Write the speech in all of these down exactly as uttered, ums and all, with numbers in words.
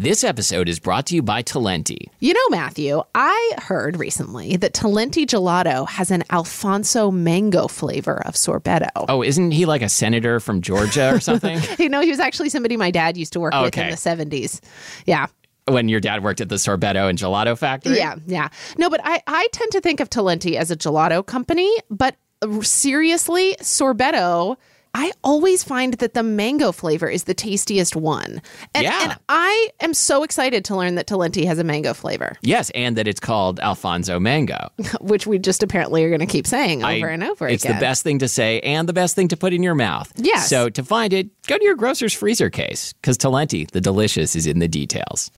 This episode is brought to you by Talenti. You know, Matthew, I heard recently that Talenti Gelato has an Alfonso mango flavor of sorbetto. Oh, isn't he like a senator from Georgia or something? You know, he was actually somebody my dad used to work Oh, with okay. in the seventies. Yeah. When your dad worked at the sorbetto and gelato factory? Yeah, yeah. No, but I, I tend to think of Talenti as a gelato company, but seriously, sorbetto, I always find that the mango flavor is the tastiest one. And, Yeah. and I am so excited to learn that Talenti has a mango flavor, Yes, and that it's called Alfonso Mango. which we just apparently are going to keep saying over I- and over It's again. the best thing to say and the best thing to put in your mouth. Yes. So to find it, go to your grocer's freezer case, because Talenti, the delicious, is in the details.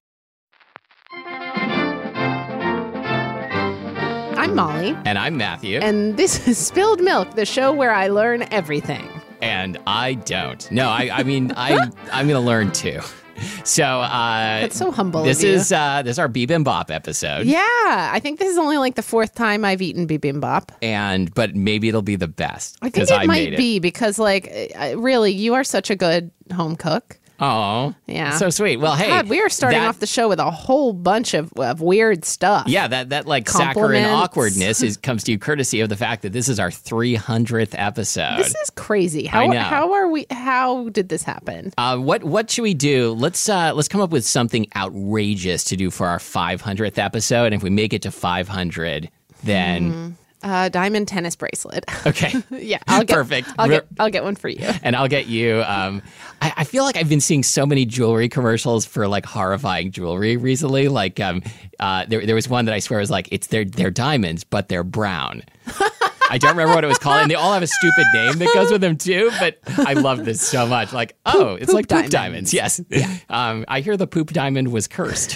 I'm Molly, And I'm Matthew. and this is Spilled Milk, the show where I learn everything. And I don't. No, I, I mean, I, I'm going to learn too. So uh, That's so humble this of you. is uh, this is our Bibimbap episode. Yeah, I think this is only like the fourth time I've eaten bibimbap. And but maybe it'll be the best I think because it I, might made be because, like, uh, really, you are such a good home cook. Oh, Yeah. so sweet. Well, hey, God, we are starting that- off the show with a whole bunch of, of weird stuff. Yeah, that that like saccharine Compliments. awkwardness is comes to you courtesy of the fact that this is our three hundredth episode. This is crazy. How know. how are we? How did this happen? Uh, what what should we do? Let's uh, let's come up with something outrageous to do for our five hundredth episode. And if we make it to five hundred, then Uh, diamond tennis bracelet. okay, Yeah, I'll get, perfect. I'll Re- get I'll get one for you. and I'll get you. Um, I, I feel like I've been seeing so many jewelry commercials for like horrifying jewelry recently. Like um, uh, there there was one that I swear was like it's they're they're diamonds, but they're brown. I don't remember what it was called, and they all have a stupid name that goes with them too. But I love this so much. Like, oh, it's poop like poop diamonds. diamonds. Yes. Um, I hear the poop diamond was cursed.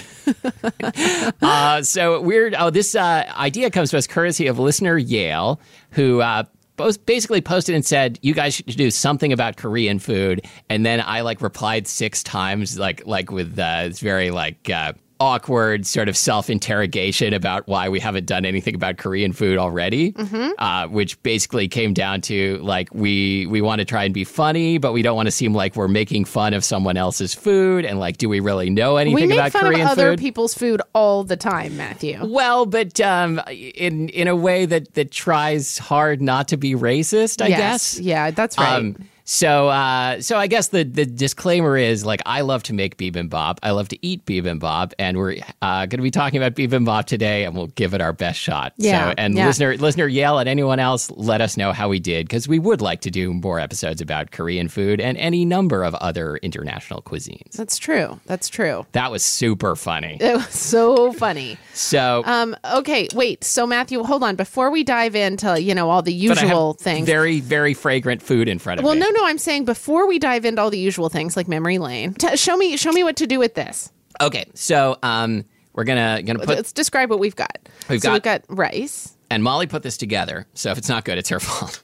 uh, so weird. Oh, this uh, idea comes to us courtesy of listener Yale, who uh, both basically posted and said, "You guys should do something about Korean food." And then I like replied six times, like like with uh, this very like. Uh, awkward sort of self-interrogation about why we haven't done anything about Korean food already, Mm-hmm. uh, which basically came down to like we we want to try and be funny, but we don't want to seem like we're making fun of someone else's food. And like, do we really know anything We make about fun Korean of other food? people's food all the time, Matthew. Well, but um, in in a way that that tries hard not to be racist, I yes. guess. Yeah, that's right. Um, so, uh, so I guess the, the disclaimer is like I love to make bibimbap. I love to eat bibimbap, and we're uh, going to be talking about bibimbap today, and we'll give it our best shot. Yeah, So, and yeah. listener, listener Yale, and anyone else, let us know how we did because we would like to do more episodes about Korean food and any number of other international cuisines. That's true. That's true. That was super funny. It was so funny. So, Um, okay, wait. So Matthew, hold on. Before we dive into, you know, all the but I have usual things. very, very fragrant food in front of Well, me. no, no, I'm saying before we dive into all the usual things like memory lane, t- show me show me what to do with this. Okay, so um, we're gonna gonna put Let's describe what we've got. We've so got- we've got rice. and Molly put this together. So if it's not good, it's her fault.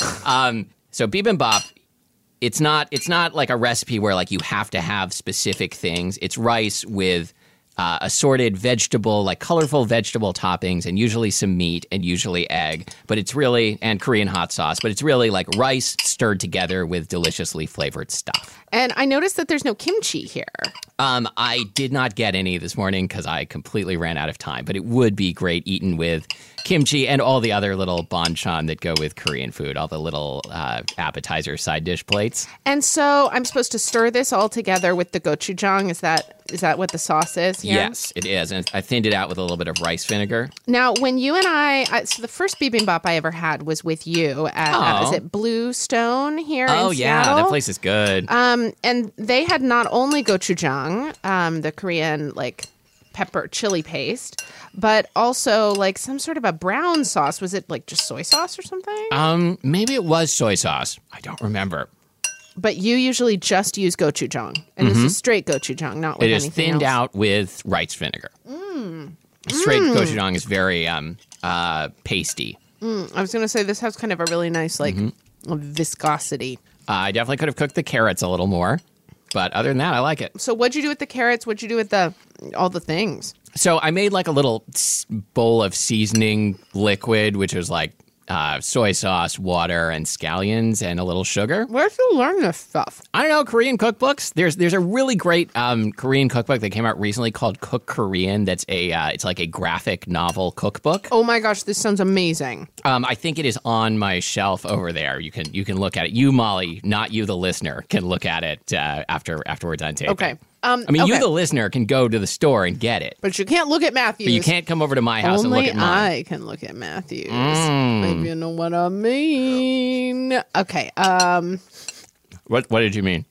um, so bibimbap, it's not it's not like a recipe where like you have to have specific things. It's rice with uh, assorted vegetable, like colorful vegetable toppings, and usually some meat and usually egg. But it's really and Korean hot sauce. But it's really like rice stirred together with deliciously flavored stuff. And I noticed that there's no kimchi here. Um, I did not get any this morning because I completely ran out of time. But it would be great eaten with kimchi and all the other little banchan that go with Korean food, all the little uh, appetizer side dish plates. And so I'm supposed to stir this all together with the gochujang. Is that is that what the sauce is here? Yes, it is. And I thinned it out with a little bit of rice vinegar. Now, when you and I, I so the first bibimbap I ever had was with you at, uh, Oh. is it Bluestone here Oh, in yeah, Seattle? that place is good. Um, and they had not only gochujang, um, the Korean like pepper chili paste, but also like some sort of a brown sauce. Was it like just soy sauce or something? um, maybe it was soy sauce. I don't remember. But you usually just use gochujang, and this is straight gochujang, not with Mm-hmm. It is anything thinned else. out with rice vinegar. Mm. Straight gochujang is very um, uh, pasty. I was going to say this has kind of a really nice like Mm-hmm. viscosity. Uh, I definitely could have cooked the carrots a little more. But other than that, I like it. So what'd you do with the carrots? What'd you do with the all the things? So I made like a little s- bowl of seasoning liquid, which was like uh, soy sauce, water, and scallions, and a little sugar. Where'd you learn this stuff? I don't know, Korean cookbooks. There's there's a really great um, Korean cookbook that came out recently called Cook Korean. That's a uh, it's like a graphic novel cookbook. Oh my gosh, this sounds amazing. Um, I think it is on my shelf over there. You can you can look at it. You, Molly, not you, the listener, can look at it uh, after after we're done taping. Okay. Um, I mean, okay. you, the listener, can go to the store and get it. But you can't look at Matthews. But you can't come over to my house Only and look at mine. I can look at Matthews. Mm. If you know what I mean. Okay. Um. What What did you mean?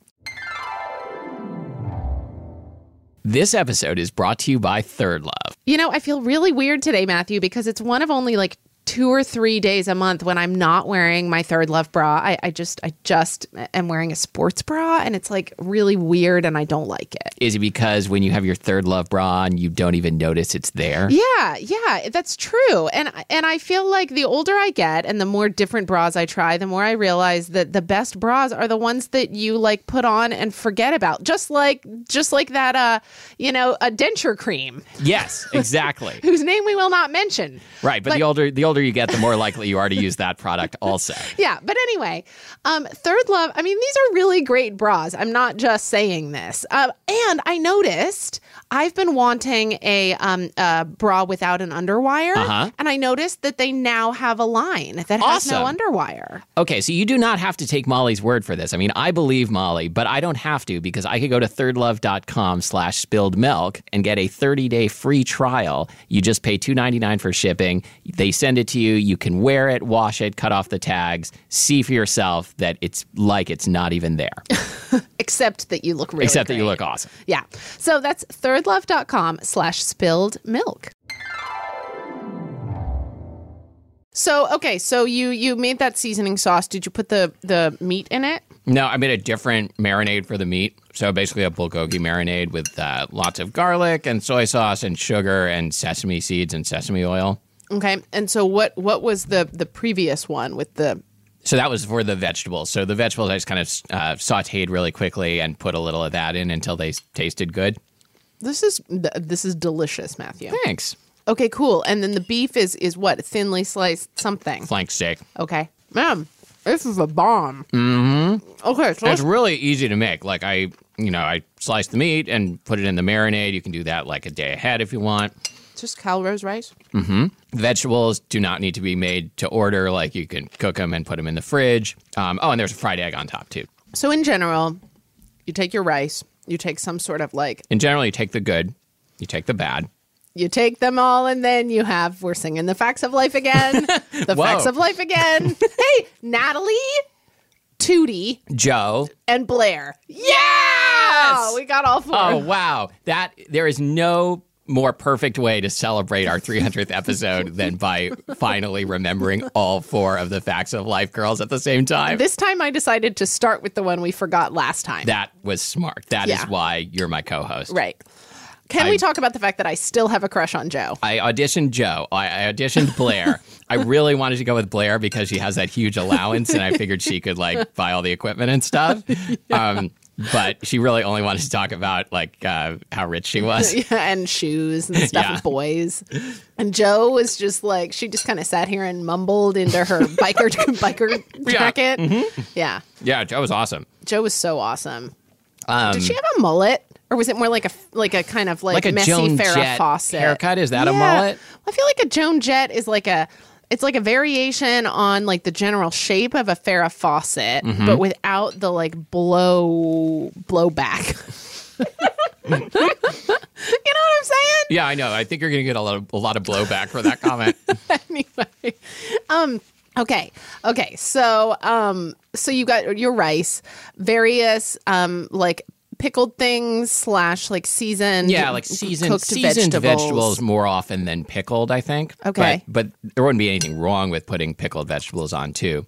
This episode is brought to you by Third Love. You know, I feel really weird today, Matthew, because it's one of only like two or three days a month when I'm not wearing my Third Love bra. I, I just I just am wearing a sports bra, and it's like really weird, and I don't like it. Is it because when you have your Third Love bra on, you don't even notice it's there? Yeah, yeah, that's true. And and I feel like the older I get and the more different bras I try, the more I realize that the best bras are the ones that you like put on and forget about. Just like just like that uh, you know, a denture cream. Yes, exactly. Whose name we will not mention. Right, but, But- the older the older you get, the more likely you are to use that product also. Yeah, but anyway, um, Third Love, I mean, these are really great bras. I'm not just saying this. Uh, and I noticed I've been wanting a, um, a bra without an underwire. Uh-huh. And I noticed that they now have a line that has no Awesome. underwire. Okay, so you do not have to take Molly's word for this. I mean, I believe Molly, but I don't have to because I could go to thirdlove.com slash spilled milk and get a thirty-day free trial. You just pay two ninety-nine for shipping. They send it to you. You can wear it, wash it, cut off the tags, see for yourself that it's like it's not even there. Except that you look really Except that you great. look awesome. Yeah. So that's thirdlove.com slash spilled milk. So, okay, so you you made that seasoning sauce. Did you put the, the meat in it? No, I made a different marinade for the meat. So basically a bulgogi marinade with uh, lots of garlic and soy sauce and sugar and sesame seeds and sesame oil. Okay. And so what what was the the previous one with the So that was for the vegetables. So the vegetables I just kind of uh, sauteed really quickly and put a little of that in until they s- tasted good. This is th- this is delicious, Matthew. Thanks. Okay, cool. And then the beef is is what? Thinly sliced something. Flank steak. Okay. Man, this is a bomb. Mm-hmm. Okay, so And it's let's, really easy to make. Like I, you know, I slice the meat and put it in the marinade. You can do that like a day ahead if you want. just Calrose rice. Vegetables do not need to be made to order. Like you can cook them and put them in the fridge. Um, oh, and there's a fried egg on top too. So in general, you take your rice, you take some sort of like, And generally, you take the good, you take the bad. you take them all, and then you have, we're singing the facts of life again. The Whoa. facts of life again. Hey, Natalie, Tootie, Joe. and Blair. Yeah! We got all four. Oh wow, that there is no more perfect way to celebrate our three hundredth episode than by finally remembering all four of the facts of life girls at the same time. This time I decided to start with the one we forgot last time. That was smart. That is Yeah. why you're my co-host. Right. Can I- we talk about the fact that I still have a crush on Joe? I auditioned Joe. I, I auditioned Blair. I really wanted to go with Blair because she has that huge allowance, and I figured she could like buy all the equipment and stuff. Um, but she really only wanted to talk about like uh, how rich she was. Yeah, and shoes and stuff Yeah. with boys. And Joe was just like, she just kind of sat here and mumbled into her biker biker Yeah. jacket. Mm-hmm. Yeah. Yeah, Joe was awesome. Joe was so awesome. Um, Did she have a mullet? Or was it more like a like a kind of like, Like a messy Joan Farrah Jett Fawcett haircut? Is that a Yeah. mullet? I feel like a Joan Jett is like a it's like a variation on like the general shape of a Farrah Fawcett, Mm-hmm. but without the like blow blowback. You know what I'm saying? Yeah, I know. I think you're going to get a lot of a lot of blowback for that comment. Anyway, um, okay, okay. So, um, so you got your rice, various, um, like pickled things slash like seasoned, Yeah, like seasoned cooked seasoned vegetables. vegetables. more often than pickled, I think. Okay. But, but there wouldn't be anything wrong with putting pickled vegetables on too.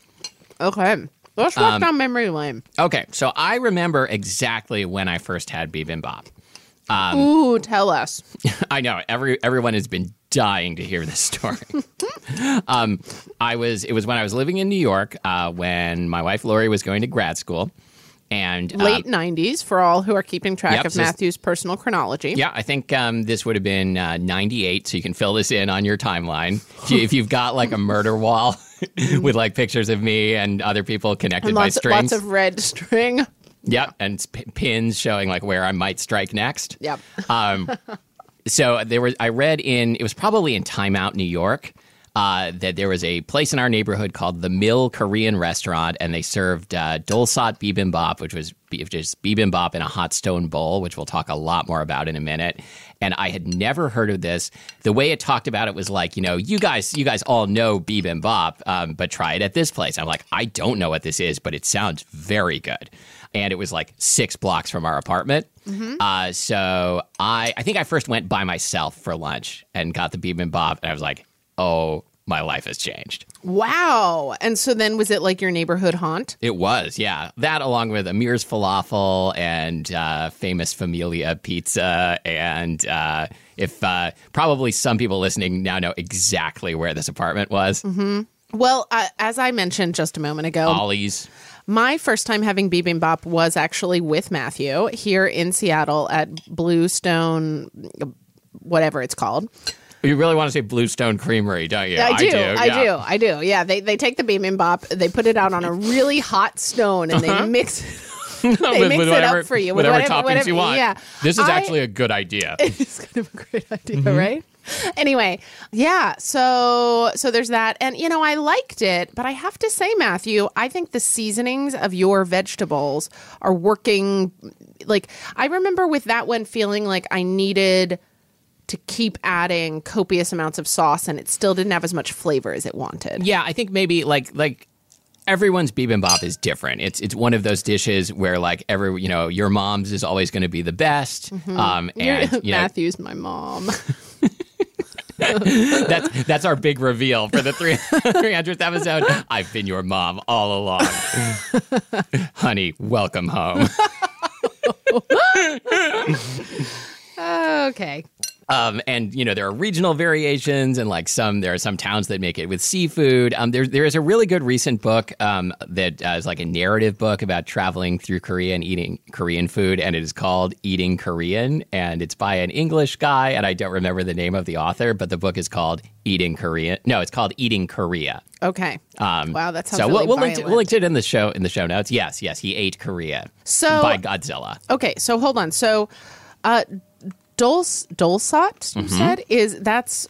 Okay, let's walk Um, down memory lane. Okay, so I remember exactly when I first had bibimbap. Um, Ooh, tell us. I know every everyone has been dying to hear this story. um, I was it was when I was living in New York uh, when my wife Lori was going to grad school, and um, Late nineties for all who are keeping track Yep, of so- Matthew's personal chronology. yeah, I think um, this would have been uh, ninety-eight, so you can fill this in on your timeline if, you, if you've got like a murder wall with like pictures of me and other people connected And by lots, strings. lots of red string. Yep, and p- pins showing like where I might strike next. Yep. Um, so there was. I read in. It was probably in Time Out, New York. Uh, that there was a place in our neighborhood called the Mill Korean Restaurant, and they served uh, dolsot bibimbap, which was bi- just bibimbap in a hot stone bowl, which we'll talk a lot more about in a minute. And I had never heard of this. The way it talked about it was like, you know, you guys, you guys all know bibimbap, um, but try it at this place. I'm like, I don't know what this is, but it sounds very good. And it was like six blocks from our apartment. Mm-hmm. Uh, so I, I think I first went by myself for lunch and got the bibimbap, and I was like, oh, my life has changed. Wow. And so then was it like your neighborhood haunt? It was, yeah. That along with Amir's Falafel and uh, famous Familia Pizza. And uh, if uh, probably some people listening now know exactly where this apartment was. Mm-hmm. Well, uh, as I mentioned just a moment ago, Ollie's. My first time having bibimbap was actually with Matthew here in Seattle at Bluestone, whatever it's called. You really want to say Bluestone Creamery, don't you? I do, I do, yeah. I do, I do. Yeah, they they take the bibimbap, they put it out on a really hot stone, and Uh-huh. they mix it. They with, mix with it whatever, up for you whatever, with whatever toppings whatever, you want. Yeah, This is I, actually a good idea. It's kind of a great idea, right? Anyway, yeah. So so there's that, and you know I liked it, but I have to say, Matthew, I think the seasonings of your vegetables are working. Like I remember with that one feeling like I needed to keep adding copious amounts of sauce, and it still didn't have as much flavor as it wanted. Yeah, I think maybe like like everyone's bibimbap is different. It's it's one of those dishes where like every you know your mom's is always going to be the best. Mm-hmm. Um, and you know, Matthew's my mom. that's that's our big reveal for the three hundredth episode. I've been your mom all along, honey. Welcome home. Okay. Um, and you know there are regional variations, and like some there are some towns that make it with seafood. Um, there there is a really good recent book um, that uh, is like a narrative book about traveling through Korea and eating Korean food, and it is called Eating Korean, and it's by an English guy, and I don't remember the name of the author, but the book is called Eating Korean. No, it's called Eating Korea. Okay. Um, wow, that sounds so really we'll, we'll link to, violent. we'll link to it in the show in the show notes. Yes, yes, he ate Korea. So by Godzilla. Okay, so hold on. So, uh, Dols dolsot, you Mm-hmm. said, is that's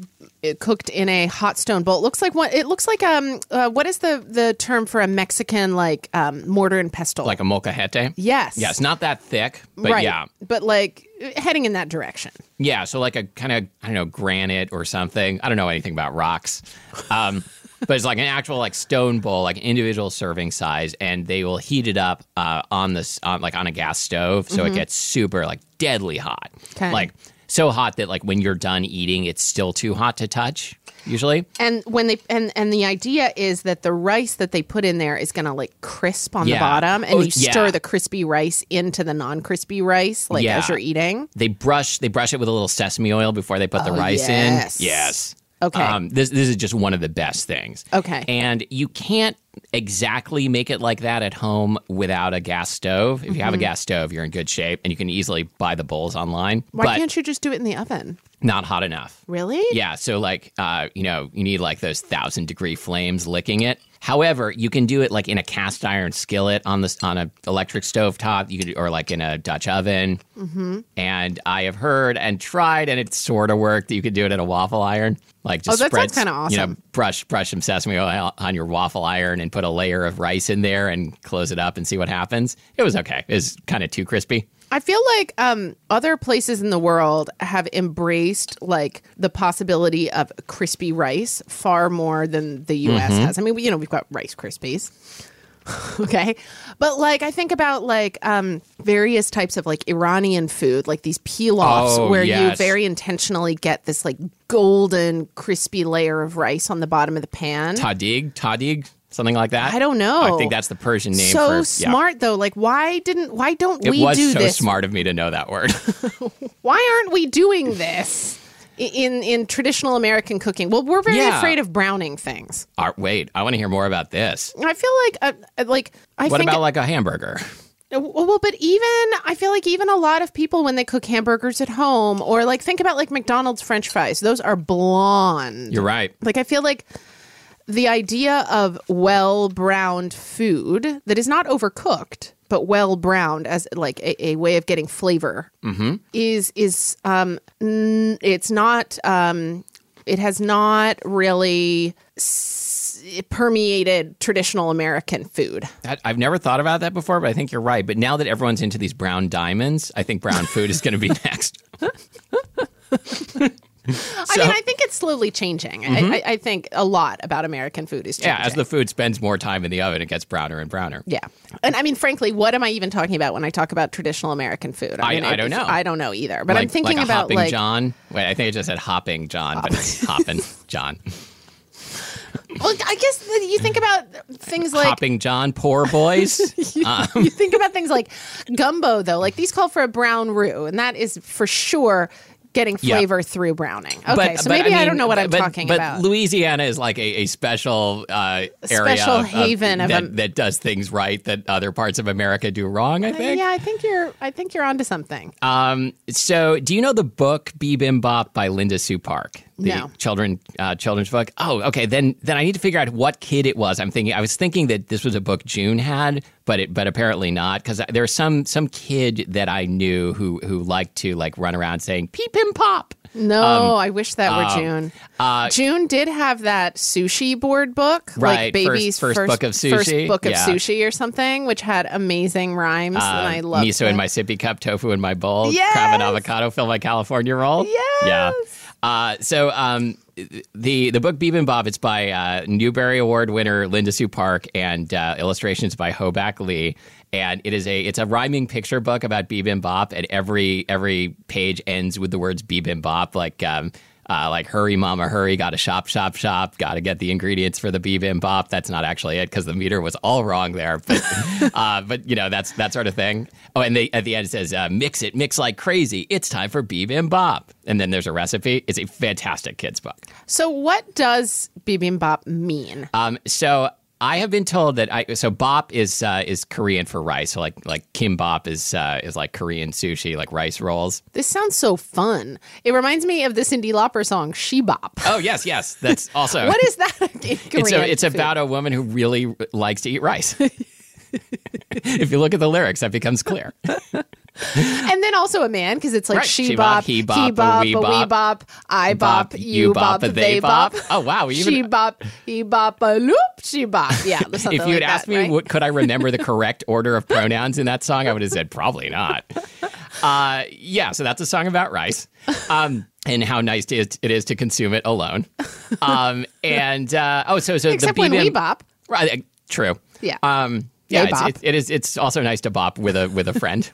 it cooked in a hot stone bowl. It looks like what it looks like. Um, uh, what is the the term for a Mexican like um, mortar and pestle? Like a molcajete? Yes. Yeah, it's not that thick, but right. yeah. But like heading in that direction. Yeah, so like a kind of, I don't know, granite or something. I don't know anything about rocks. Um, but it's like an actual like stone bowl, like individual serving size, and they will heat it up uh, on this, on, like on a gas stove, so Mm-hmm. it gets super like deadly hot. 'Kay. Like so hot that like when you're done eating, it's still too hot to touch, usually. And when they and and the idea is that the rice that they put in there is going to like crisp on Yeah. the bottom, and Oh, you stir yeah. the crispy rice into the non-crispy rice, like Yeah. as you're eating. They brush they brush it with a little sesame oil before they put the Oh, rice yes. in. Yes. Okay. Um, this this is just one of the best things. Okay. And you can't exactly make it like that at home without a gas stove. If you have a gas stove, you're in good shape, and you can easily buy the bowls online. Why but can't you just do it in the oven? not hot enough. Really? Yeah, so like, uh, you know, you need like those thousand degree flames licking it. However, you can do it like in a cast iron skillet on this on a electric stove top. You could, or like in a Dutch oven. Mm-hmm. And I have heard and tried, and it sort of worked. That you could do it at a waffle iron. Like just Oh, that spread, sounds kinda You know, awesome. brush brush some sesame oil on your waffle iron and put a layer of rice in there and close it up and see what happens. It was okay. It was kind of too crispy. I feel like um, other places in the world have embraced like the possibility of crispy rice far more than the U S Mm-hmm. has. I mean, we, you know, we've got Rice Krispies. Okay. But like, I think about like um, various types of like Iranian food, like these pilafs Oh, where you yes. very intentionally get this like golden crispy layer of rice on the bottom of the pan. Tadig, tadig, something like that. I don't know. I think that's the Persian name so for yeah. smart though. Like, why didn't, why don't It we was do so this? smart of me to know that word. Why aren't we doing this in in traditional American cooking? Well, we're very Yeah. afraid of browning things. Uh, wait, I want to hear more about this. I feel like uh, like I What think about like a hamburger? well, but even I feel like even a lot of people when they cook hamburgers at home, or like think about like McDonald's French fries, those are blonde. You're right. Like I feel like the idea of well-browned food that is not overcooked, but well-browned as like a, a way of getting flavor mm-hmm. is is um n- it's not um it has not really s- permeated traditional American food. That, I've never thought about that before, but I think you're right. But now that everyone's into these brown diamonds, I think brown food is going to be next. So, I mean, I think it's slowly changing. Mm-hmm. I, I think a lot about American food is changing. Yeah, as the food spends more time in the oven, it gets browner and browner. Yeah. And I mean, frankly, what am I even talking about when I talk about traditional American food? I, I, mean, I don't know. I don't know either. But like, I'm thinking like a about hopping like John. Wait, I think it just said hopping John, but it's hopping John. Well, I guess that you think about things like hopping John, poor boys. you, um, you think about things like gumbo, though. Like these call for a brown roux, and that is for sure getting flavor yep. through browning. Okay, but, so but, maybe I, mean, I don't know what but, I'm but, talking but about. But Louisiana is like a, a special uh, area special of, haven of, of that, a, that does things right that other parts of America do wrong. I think. Uh, yeah, I think you're. I think you're onto something. Um. So, do you know the book Bibimbap by Linda Sue Park? The No. children uh, children's book. Oh, okay. Then then I need to figure out what kid it was. I'm thinking. I was thinking that this was a book June had, but it but apparently not, because there's some some kid that I knew who who liked to like run around saying peep and pop. No, Um, I wish that were uh, June. Uh, June did have that sushi board book, Right, like baby's first- first book of sushi. first book of Yeah. sushi or something, which had amazing rhymes, uh, and I loved miso it. in my sippy cup, tofu in my bowl, Yes! crab and avocado fill my California roll. Yes! Yeah. Uh, so um, the the book Bibimbap, it's by uh, Newbery Award winner Linda Sue Park and uh, illustrations by Hoback Lee. And it is a it's a rhyming picture book about bibimbap, and every every page ends with the words bibimbap, like um, uh, like hurry mama hurry, gotta shop shop shop, gotta get the ingredients for the bibimbap. That's not actually it, because the meter was all wrong there, but uh, but you know that's that sort of thing. Oh, and they, at the end it says uh, mix it mix like crazy. It's time for bibimbap, and then there's a recipe. It's a fantastic kids book. So, what does bibimbap mean? Um, so. I have been told that I so bop is uh, is Korean for rice. So like like kimbap is uh, is like Korean sushi, like rice rolls. This sounds so fun. It reminds me of the Cyndi Lauper song "She Bop." Oh yes, yes, that's also What is that in Korean? It's a, it's food? about a woman who really likes to eat rice. If you look at the lyrics, that becomes clear. And then also a man, because it's like Right. she She bop, bop, he bop, he a bop, we a we bop, bop, I bop, you bop, they bop. Oh wow, we even She bop, he bop, a loop, she bop. Yeah, there's something if you had like asked that, me, right? what, could I remember the correct order of pronouns in that song? I would have said probably not. Uh, yeah, so that's a song about rice, um, and how nice it is, it is to consume it alone. Um, and uh, oh, so so Except the when bibim- we bop. right? True. Yeah. Um, yeah, They it's, bop. it, it is. It's also nice to bop with a with a friend.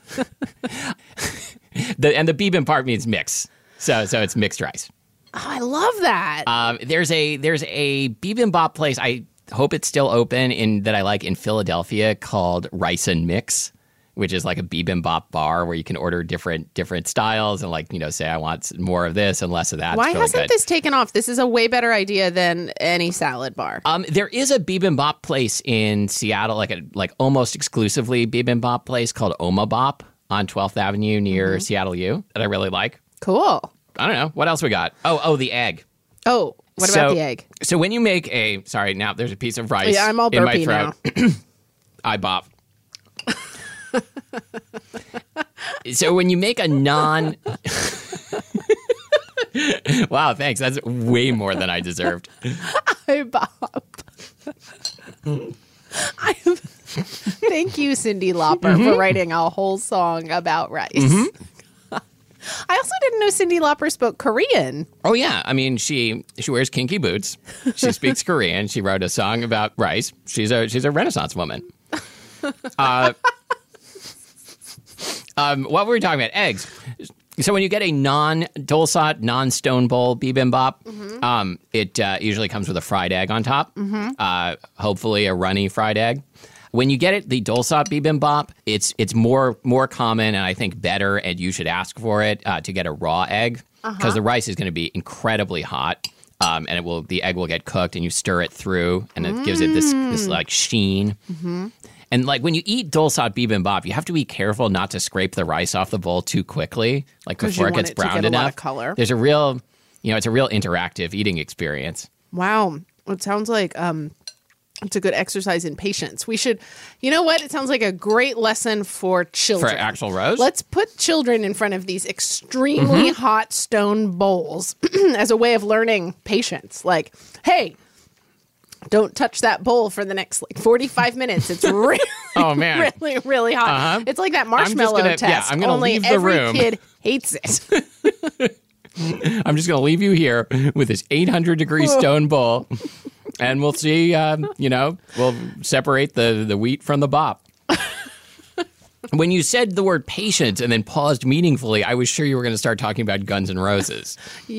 the, and the bibimbap means mix, so so it's mixed rice. Oh, I love that. Um, there's a there's a bibimbap place. I hope it's still open in that I like in Philadelphia called Rice and Mix, which is like a bibimbap bar where you can order different different styles and like you know say I want more of this and less of that. Why It's really hasn't good. this taken off? This is a way better idea than any salad bar. Um, there is a bibimbap place in Seattle, like a like almost exclusively bibimbap place called Omabop on twelfth Avenue near Mm-hmm. Seattle U that I really like. Cool. I don't know what else we got. Oh, oh, the egg. Oh, what So- about the egg? So when you make a sorry, now there's a piece of rice Yeah, I'm all in my burpy throat. now. I bop. So when you make a non Wow, thanks. That's way more than I deserved. I bop. I, thank you, Cyndi Lauper, Mm-hmm. for writing a whole song about rice. I also didn't know Cyndi Lauper spoke Korean. Oh yeah, I mean she she wears kinky boots. She speaks Korean. She wrote a song about rice. She's a she's a Renaissance woman. Uh, um, what were we talking about? Eggs. So when you get a non-Dolsot, non-stone bowl bibimbap, Mm-hmm. um, it uh, usually comes with a fried egg on top. Mm-hmm. Uh, hopefully a runny fried egg. When you get it, the Dolsot bibimbap, it's it's more more common and I think better, and you should ask for it uh, to get a raw egg because Uh-huh. the rice is going to be incredibly hot, um, and it will the egg will get cooked, and you stir it through, and it gives it this this like sheen. Mm-hmm. And like when you eat Dolsot bibimbap, you have to be careful not to scrape the rice off the bowl too quickly, like 'Cause before you it want gets it to browned get a lot enough. of color. There's a real, you know, it's a real interactive eating experience. Wow. It sounds like um, it's a good exercise in patience. We should, you know what? It sounds like a great lesson for children. For Axl Rose? Let's put children in front of these extremely mm-hmm. hot stone bowls as a way of learning patience. Like, hey, don't touch that bowl for the next like forty-five minutes. It's really, oh, man. really, really hot. Uh-huh. It's like that marshmallow I'm gonna, test. Yeah, I'm going to leave the every room. Kid hates it. I'm just going to leave you here with this eight hundred degree stone bowl, and we'll see, um, you know, we'll separate the, the wheat from the bop. When you said the word patient and then paused meaningfully, I was sure you were going to start talking about Guns N' Roses.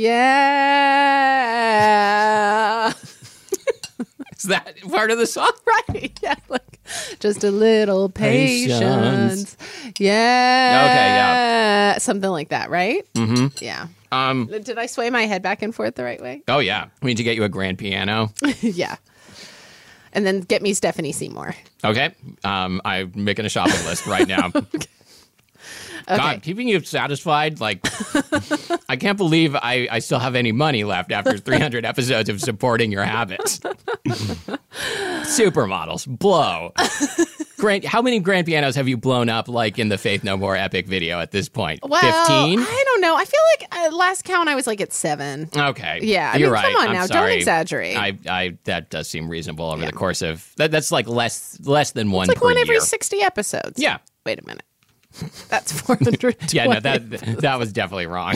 Yeah. Is that part of the song? Right. Yeah. Like, just a little patience. Patience. Yeah. Okay, yeah. Something like that, right? Mm-hmm. Yeah. Um, Did I sway my head back and forth the right way? Oh, yeah. We need to get you a grand piano. Yeah. And then get me Stephanie Seymour. Okay. Um, I'm making a shopping list right now. Okay. God, keeping you satisfied, like, I can't believe I, I still have any money left after three hundred episodes of supporting your habits. Supermodels, blow. Grand, how many grand pianos have you blown up, like, in the Faith No More epic video at this point? Well, fifteen? I don't know. I feel like uh, last count I was like at seven. Okay. Yeah. I You're mean, right. come on I'm now. sorry. Don't exaggerate. I, I, that does seem reasonable over Yeah. the course of, that, that's like less less than one it's like per one every year. sixty episodes. Yeah. Wait a minute. That's four hundred twenty. Yeah, no, that that was definitely wrong.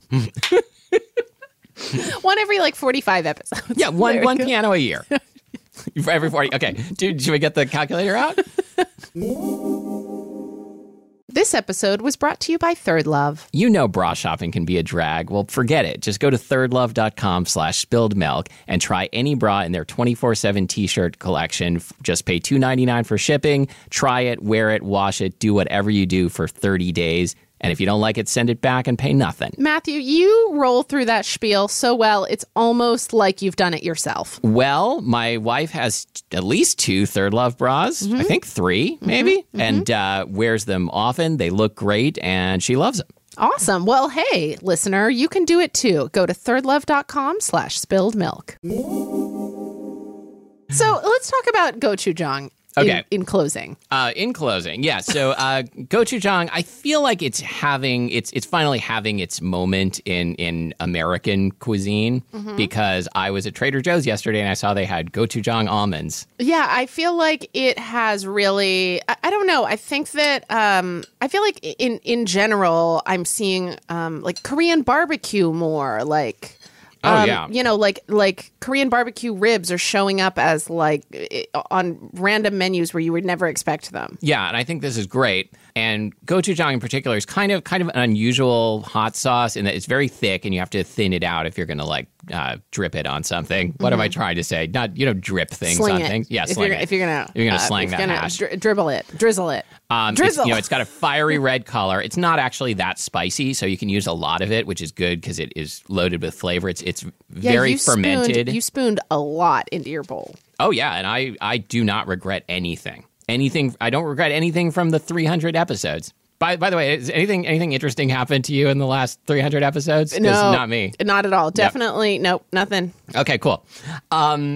One every like forty-five episodes. Yeah, one There one we go. piano a year. For every forty. Okay, dude, should we get the calculator out? This episode was brought to you by Third Love. You know bra shopping can be a drag. Well, forget it. Just go to thirdlove.com slash spilled milk and try any bra in their twenty-four seven t-shirt collection. Just pay two ninety-nine for shipping. Try it, wear it, wash it, do whatever you do for thirty days. And if you don't like it, send it back and pay nothing. Matthew, you roll through that spiel so well, it's almost like you've done it yourself. Well, my wife has at least two Third Love bras. Mm-hmm. I think three, maybe. Mm-hmm. And uh, wears them often. They look great, and she loves them. Awesome. Well, hey, listener, you can do it too. Go to thirdlove.com slash spilled milk. So let's talk about gochujang. Okay. In, in closing. Uh, in closing, yeah. So uh, gochujang, I feel like it's having it's it's finally having its moment in in American cuisine mm-hmm. because I was at Trader Joe's yesterday and I saw they had gochujang almonds. Yeah, I feel like it has really. I, I don't know. I think that um, I feel like in in general, I'm seeing um, like Korean barbecue more like. Oh, um, yeah. You know, like like Korean barbecue ribs are showing up as like on random menus where you would never expect them. Yeah, and I think this is great. And gochujang in particular is kind of kind of an unusual hot sauce in that it's very thick and you have to thin it out if you're going to like uh, drip it on something. What mm-hmm. am I trying to say? Not, you know, drip things sling on it. things. Yeah, if sling you're, it. If you're going to... If you're going to uh, slang that gonna hash. Dri- dribble it. Drizzle it. Um, Drizzle. It's, you know, it's got a fiery red color. It's not actually that spicy, so you can use a lot of it, which is good because it is loaded with flavor. It's it's yeah, very you fermented. Spooned, you spooned a lot into your bowl. Oh, yeah, and I, I do not regret anything. Anything. I don't regret anything from the three hundred episodes. By, by the way, has anything anything interesting happened to you in the last three hundred episodes? 'Cause No, not me. Not at all. Definitely, yep. Nope, nothing. Okay, cool. Um,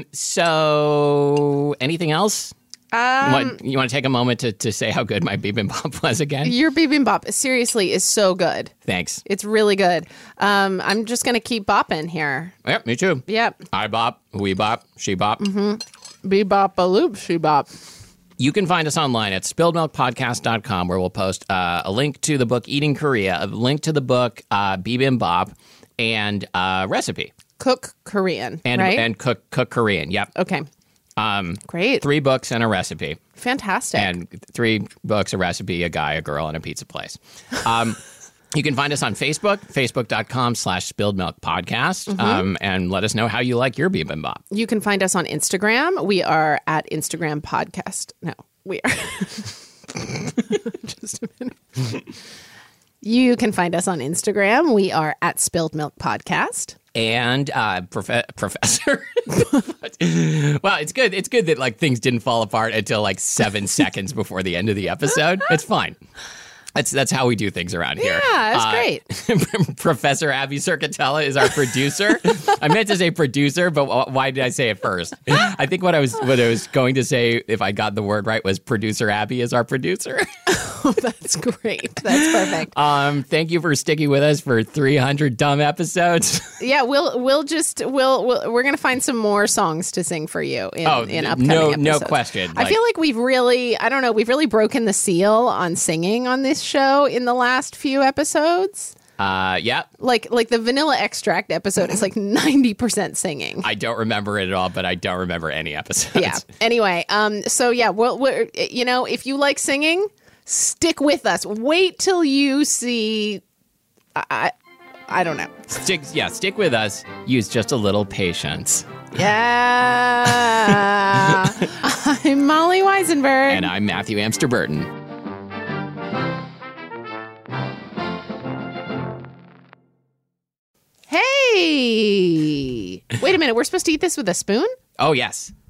so, anything else? Um, what, you want to take a moment to, to say how good my bibimbap was again? Your bibimbap, seriously, is so good. Thanks. It's really good. Um, I'm just going to keep bopping here. Yep, me too. Yep. I bop, we bop, she bop. Mm-hmm. Bebop a loop, she bop. You can find us online at spilled milk podcast dot com, where we'll post uh, a link to the book Eating Korea, a link to the book uh, Bibimbap, and a recipe. Cook Korean, and, right? And cook cook Korean, yep. Okay. Um, Great. Three books and a recipe. Fantastic. And three books, a recipe, a guy, a girl, and a pizza place. Um, you can find us on Facebook, facebook.com slash spilled milk podcast, mm-hmm. um, and let us know how you like your bibimbap. You can find us on Instagram. We are at Instagram Podcast. No, we are. Just a minute. You can find us on Instagram. We are at Spilled Milk Podcast. And uh, prof- professor. Well, it's good. It's good that like things didn't fall apart until like seven seconds before the end of the episode. It's fine. That's that's how we do things around here. Yeah, that's Uh, great. Professor Abby Circatella is our producer. I meant to say producer, but wh- why did I say it first? I think what I was what I was going to say, if I got the word right, was producer Abby is our producer. Oh, that's great. That's perfect. Um, thank you for sticking with us for three hundred dumb episodes. Yeah, we'll we'll just we'll, we'll we're gonna find some more songs to sing for you in, Oh, in upcoming no, episodes. no question. I Like- feel like we've really I don't know we've really broken the seal on singing on this show in the last few episodes. Uh, yeah, Like like the Vanilla Extract episode is like ninety percent singing. I don't remember it at all, but I don't remember any episodes. Yeah. Anyway, um, so yeah, well, we're, you know, if you like singing, stick with us. Wait till you see. I, I, I don't know. Stick, yeah, stick with us. Use just a little patience. Yeah. I'm Molly Weisenberg. And I'm Matthew Amster Burton. Hey. Wait a minute. We're supposed to eat this with a spoon? Oh, yes.